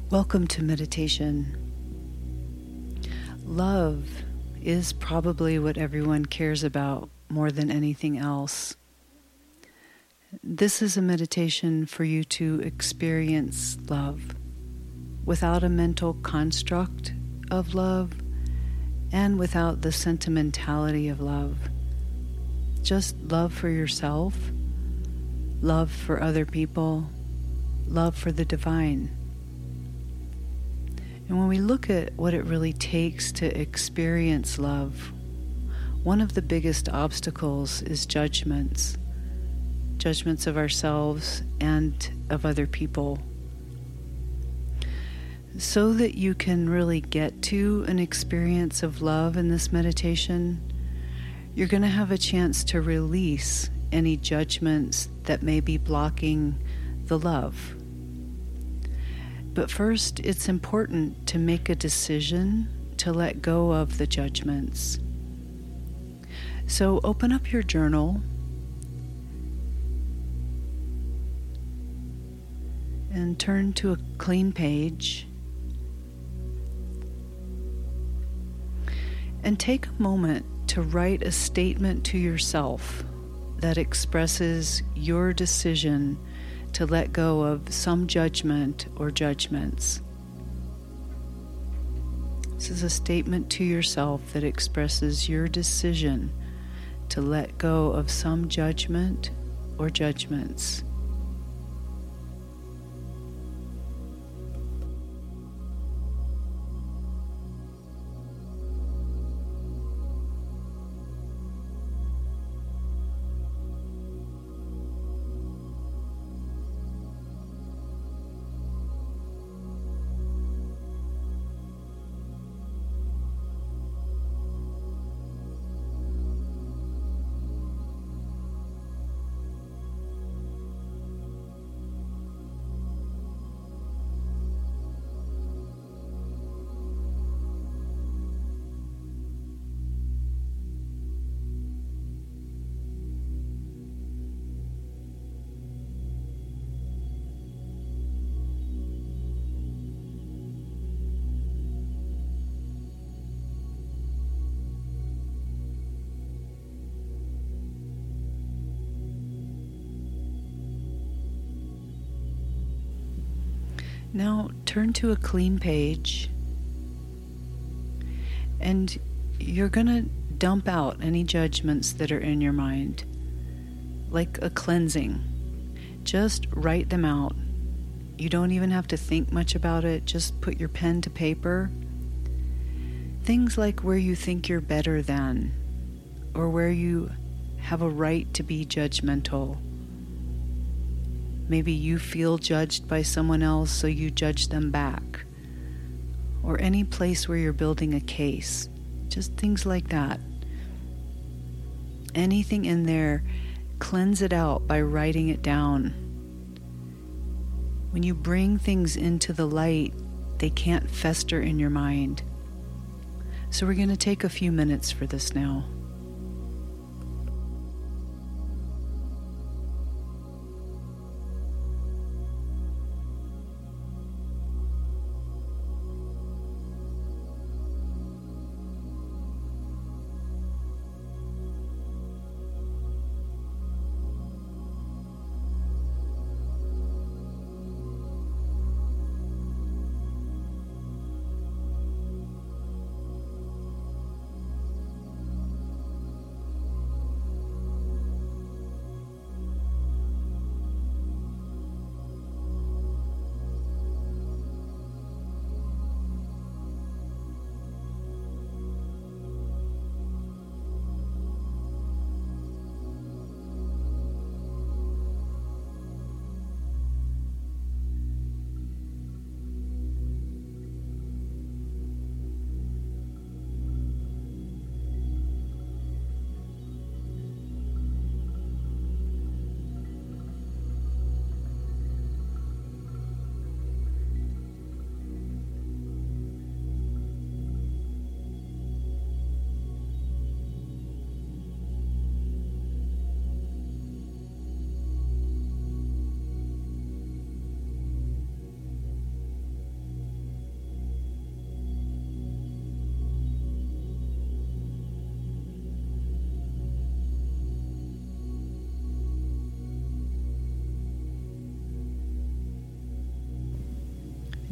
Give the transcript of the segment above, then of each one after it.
Welcome to meditation. Love is probably what everyone cares about more than anything else. This is a meditation for you to experience love without a mental construct of love and without the sentimentality of love. Just love for yourself, love for other people, love for the divine. And when we look at what it really takes to experience love, one of the biggest obstacles is judgments of ourselves and of other people. So that you can really get to an experience of love in this meditation, you're going to have a chance to release any judgments that may be blocking the love. But first, it's important to make a decision to let go of the judgments. So open up your journal and turn to a clean page and take a moment to write a statement to yourself that expresses your decision to let go of some judgment or judgments. This is a statement to yourself that expresses your decision to let go of some judgment or judgments. Now turn to a clean page and you're going to dump out any judgments that are in your mind, like a cleansing. Just write them out. You don't even have to think much about it. Just put your pen to paper. Things like where you think you're better than, or where you have a right to be judgmental. Maybe you feel judged by someone else, so you judge them back. Or any place where you're building a case. Just things like that. Anything in there, cleanse it out by writing it down. When you bring things into the light, they can't fester in your mind. So we're going to take a few minutes for this now.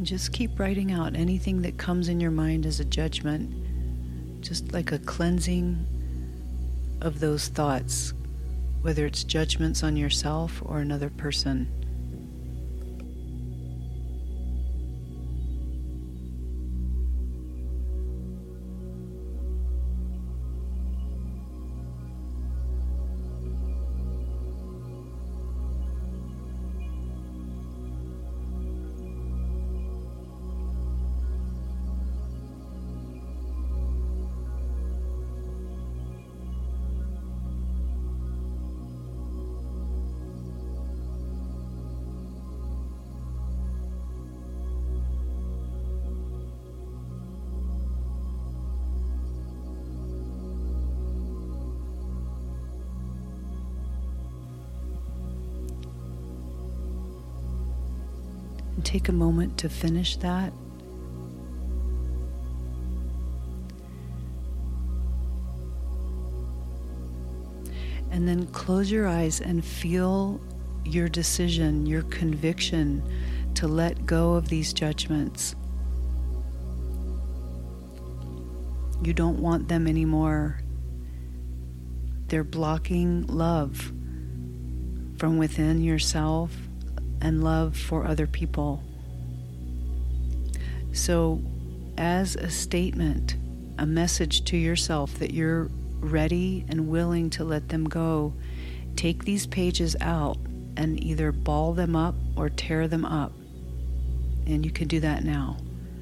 And just keep writing out anything that comes in your mind as a judgment, just like a cleansing of those thoughts, whether it's judgments on yourself or another person. And take a moment to finish that. And then close your eyes and feel your decision, your conviction to let go of these judgments. You don't want them anymore. They're blocking love from within yourself and love for other people. So, as a statement, a message to yourself that you're ready and willing to let them go, take these pages out and either ball them up or tear them up. And you can do that now.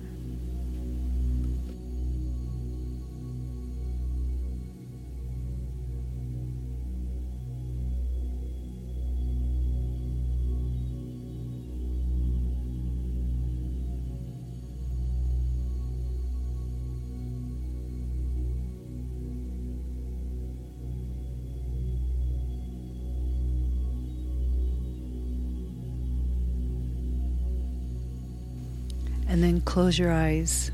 And then close your eyes.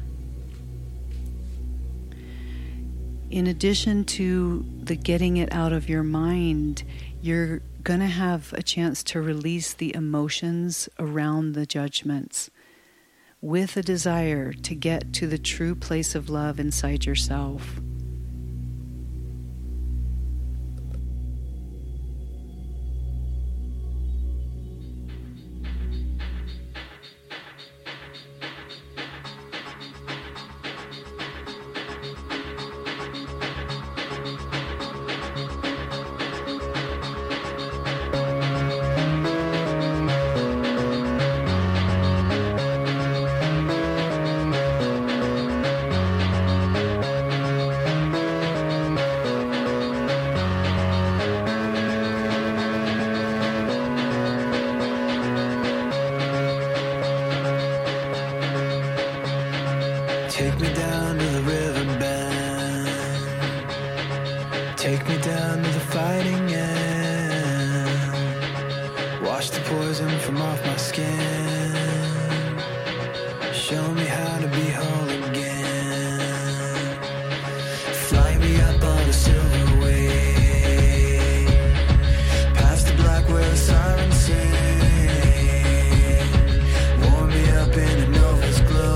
In addition to the getting it out of your mind, you're going to have a chance to release the emotions around the judgments with a desire to get to the true place of love inside yourself. Take me down to the riverbed. Take me down to the fighting end. Wash the poison from off my skin. Show me how to be whole again. Fly me up on a silver wave, past the black where the sirens sing. Warm me up in a nova's glow.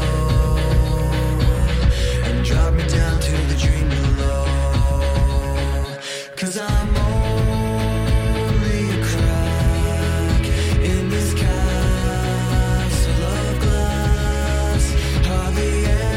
Drop me down to the dream below. 'Cause I'm only a crack in this castle of glass. Hardly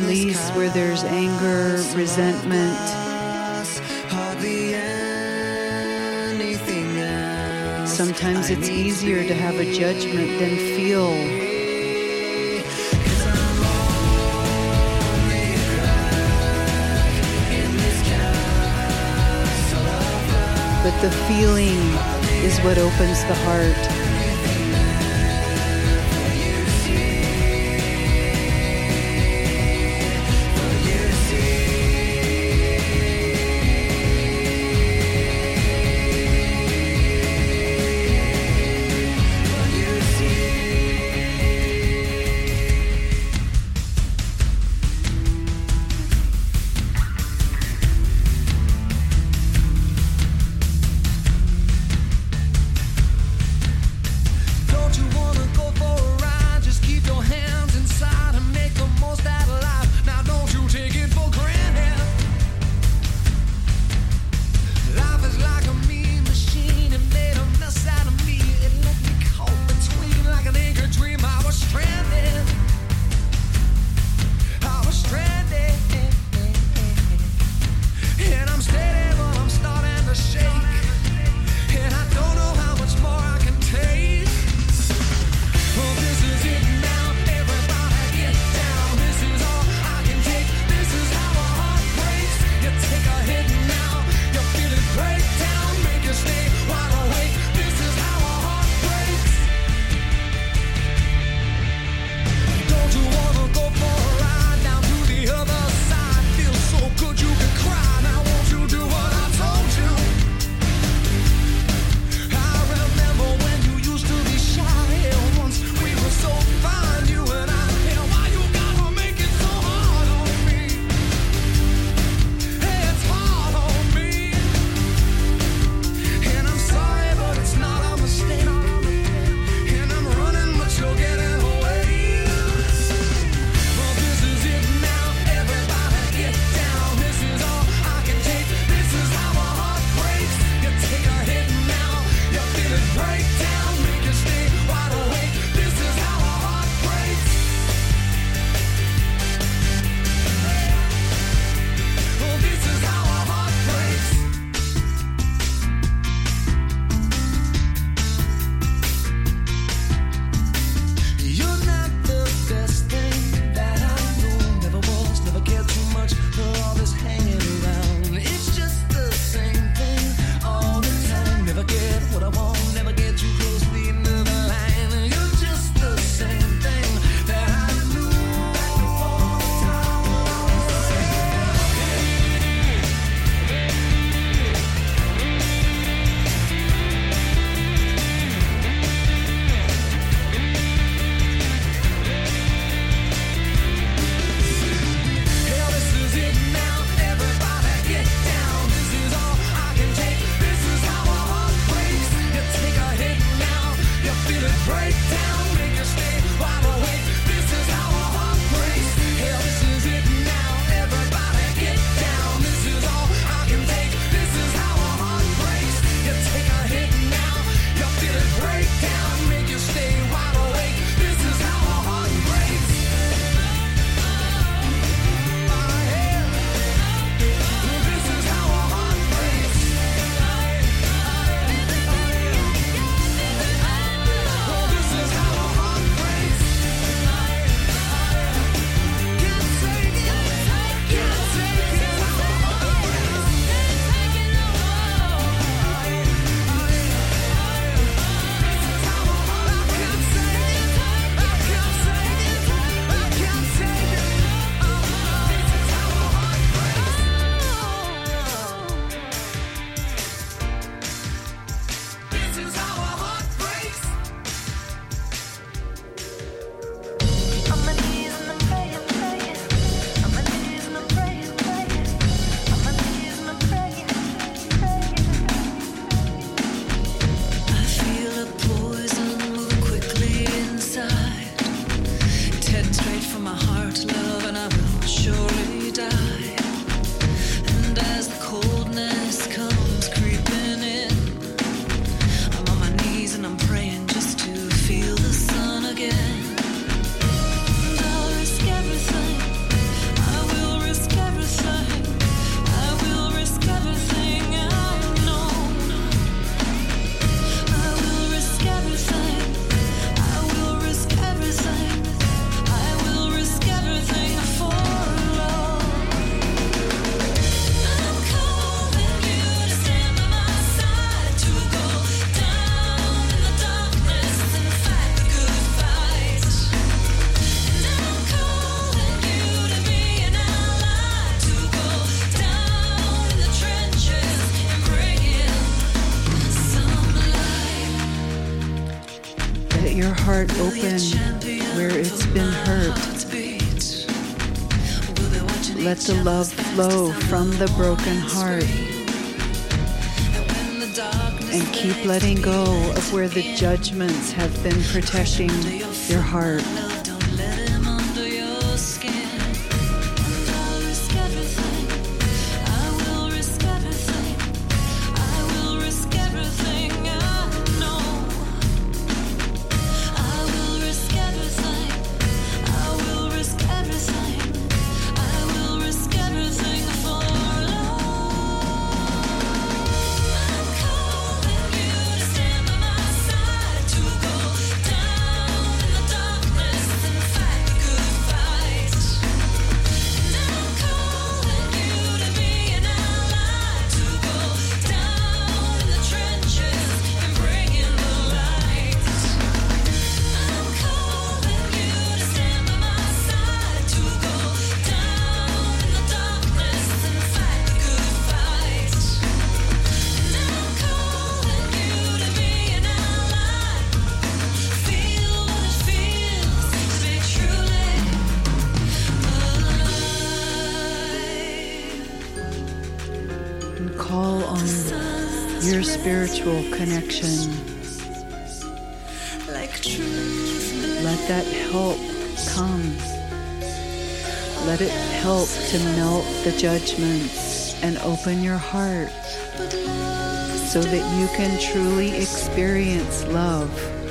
release where there's anger, resentment. Sometimes it's easier to have a judgment than feel. But the feeling is what opens the heart. Let your heart open where it's been hurt. Let the love flow from the broken heart. And keep letting go of where the judgments have been protecting your heart. Call on your spiritual connection. Let that help come. Let it help to melt the judgments and open your heart so that you can truly experience love.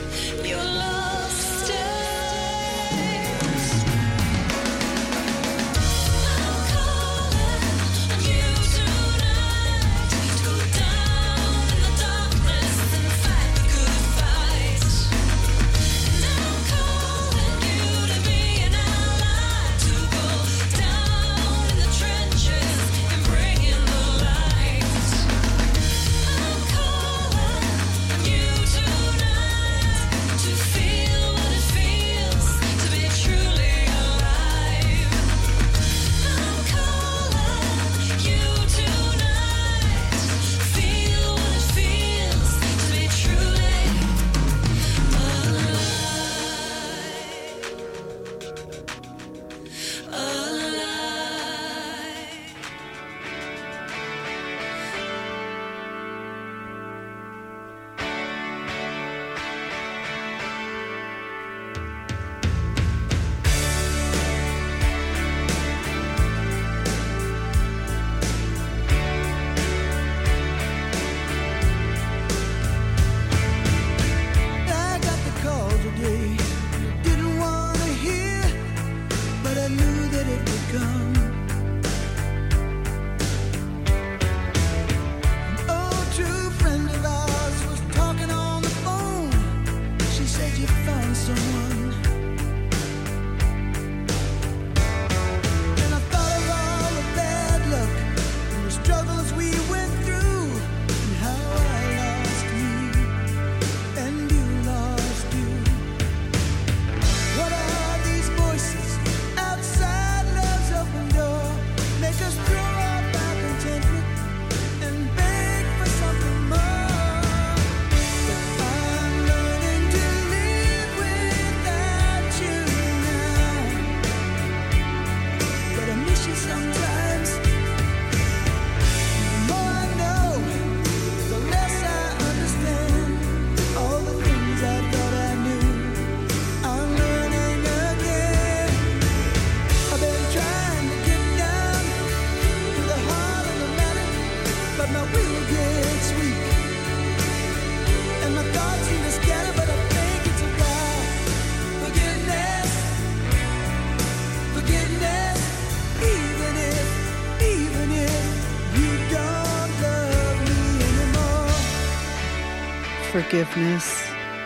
Forgiveness,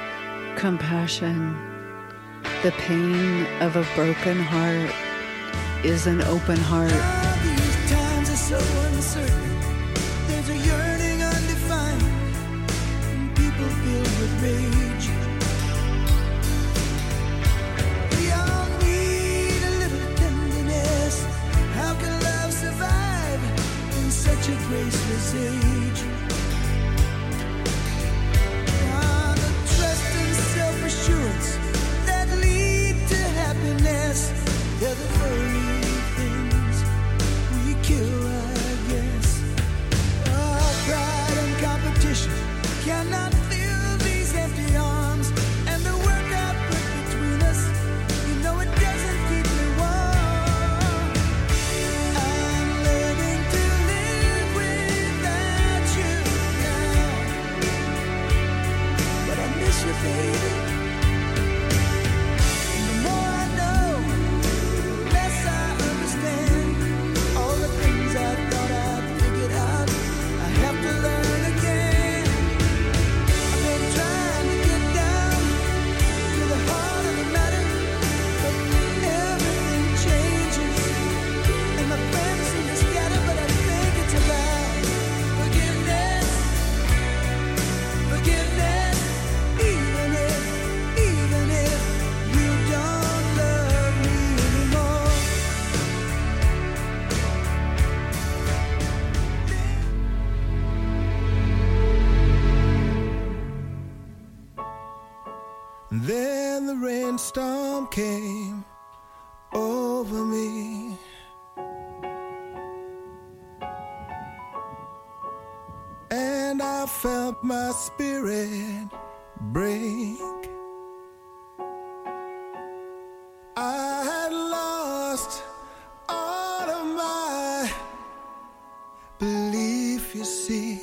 compassion, the pain of a broken heart is an open heart. These times are so uncertain. There's a yearning undefined, and people filled with rage. We all need a little tenderness. How can love survive in such a graceless age? The trust and self-assurance faded. And the more I know, the less I understand. All the things I thought I'd figured out, I have to learn again. I've been trying to get down to the heart of the matter, but everything changes, and my friends seem to scatter, but I think it's about forgiveness, forgiveness, even if you don't love me anymore. Then the rainstorm came over me, and I felt my spirit break. I had lost all of my belief, you see,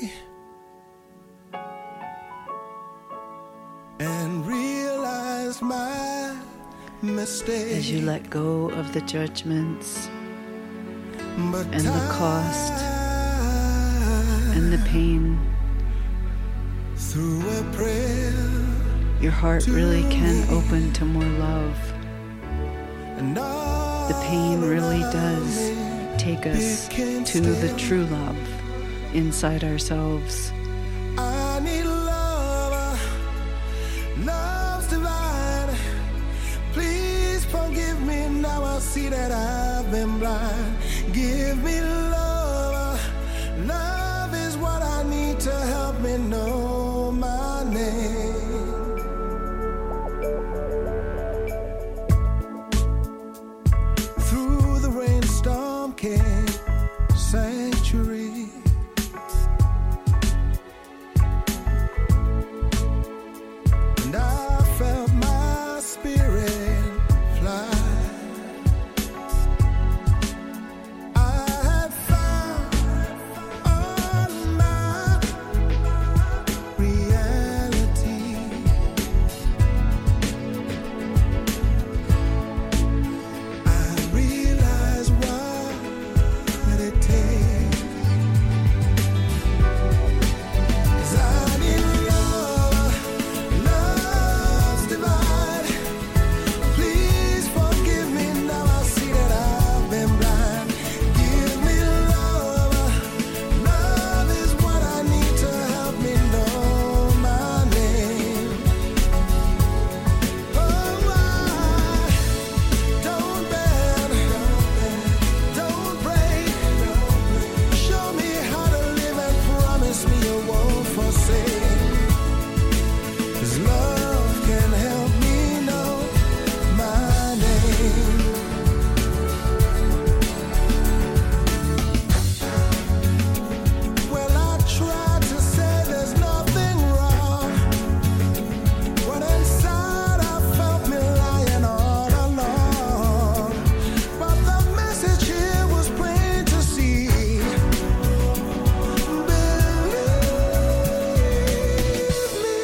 and realized my mistake. As you let go of the judgments But and the cost time, and the pain, through a prayer, your heart really can open to more love. and all The pain really around does me, take us it can't to the stand. true love inside ourselves. I need love, love's divine. Please forgive me, now I see that I've been blind. Give me love, love is what I need to help me know my name. Through the rainstorm came sanctuary. And I felt my spirit fly. I had found all my reality. I realized what it takes. 'Cause I need love, love's divine. Please forgive me, now I see that I've been blind. Give me love, love is what I need to help me know my name. Oh, don't bend, don't break. Show me how to live and promise me you won't forsake. 'Cause love can help me know my name. Well, I tried to say there's nothing wrong, but inside I felt me lying all along. But the message here was plain to see. Believe me.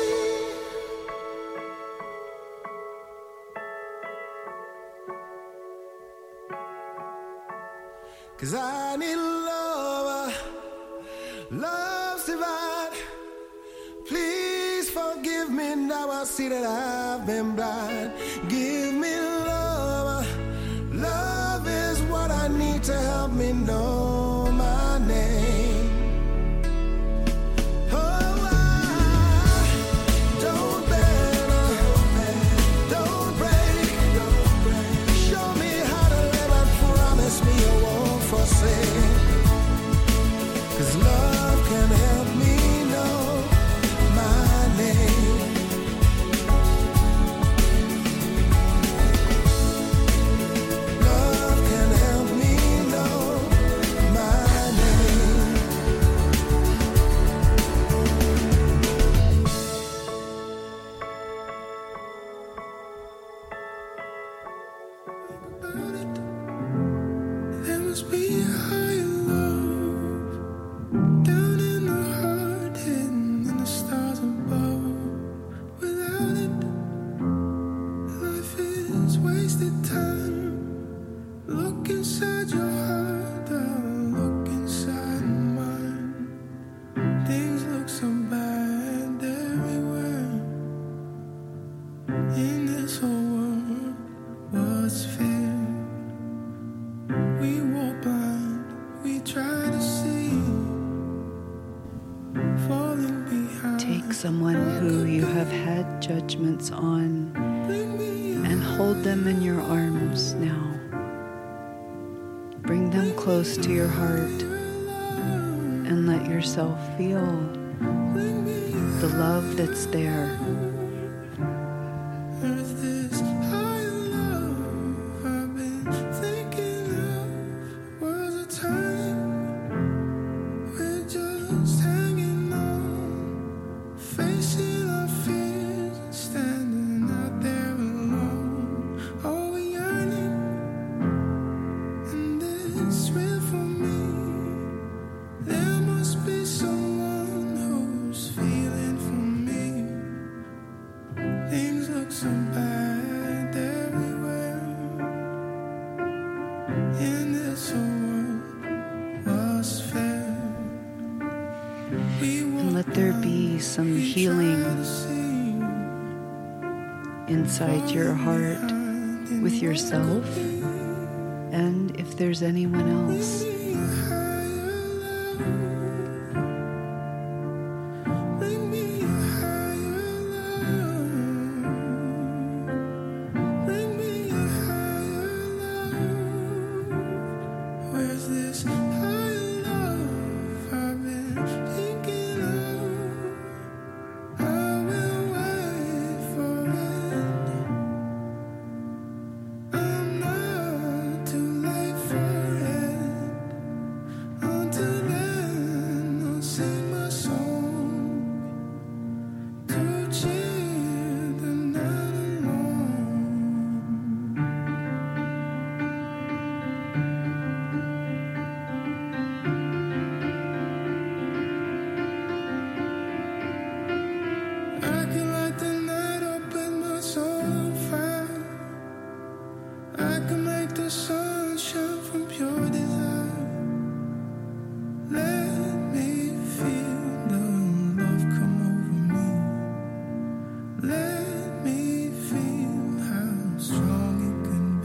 'Cause I need love, love's divine. Please forgive me, now I see that I've been blind. Give me love, love is what I need to help me know my name. Oh, don't bend, don't break. Show me how to live and promise me you won't forsake. 'Cause love can help me know my name. Love can help me know my In this whole world, what's fair? We walk blind, we try to see, falling behind. Take someone who you have had judgments on and hold them in your arms now. Bring them close to your heart and let yourself feel the love that's there. There's this higher love I've been thinking of. Was a time we're just hanging on, facing our fears and standing out there alone. Oh, we're yearning, and it's real for me. There must be someone who's feeling for me. Things look so bad everywhere. In this whole world, what's fair? And let there be some healing inside your heart with yourself and if there's anyone else. Where's this higher love I've been thinking of? I will wait for it. I'm not too late for it. Until then, I'll sing my song to cheer the night along. I can light the night up with my soul on fire. I can make the sun shine from pure desire. Let me feel the love come over me. Let me feel how strong it can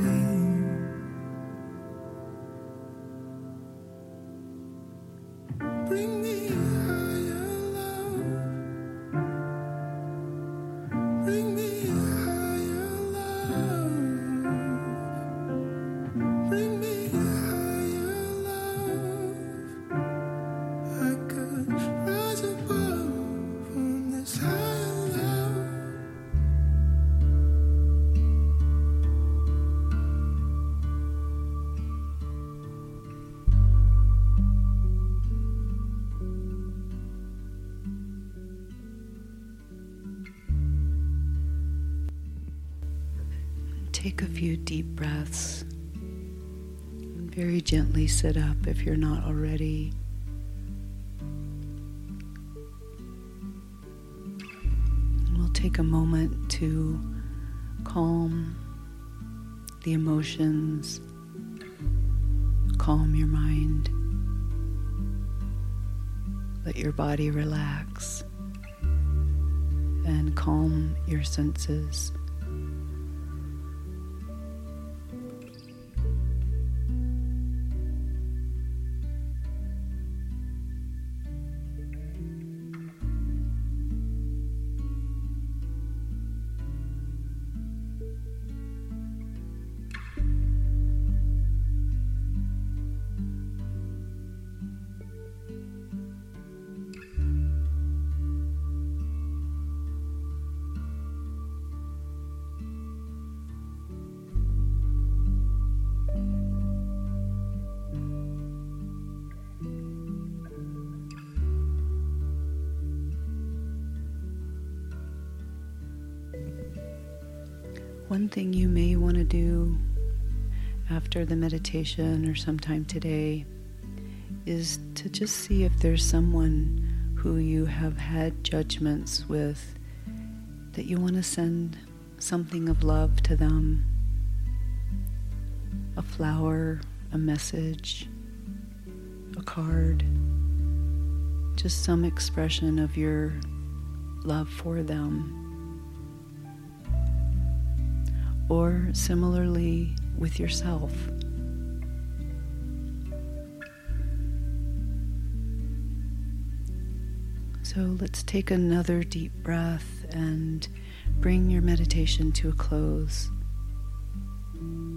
be. Bring me higher love. Bring me higher love. Bring me higher love. I could rise above on this higher love. Take a few deep breaths. Very gently sit up if you're not already. And we'll take a moment to calm the emotions, calm your mind, let your body relax, and calm your senses. One thing you may want to do after the meditation or sometime today is to just see if there's someone who you have had judgments with that you want to send something of love to them. A flower, a message, a card, just some expression of your love for them. or similarly with yourself. So let's take another deep breath and bring your meditation to a close.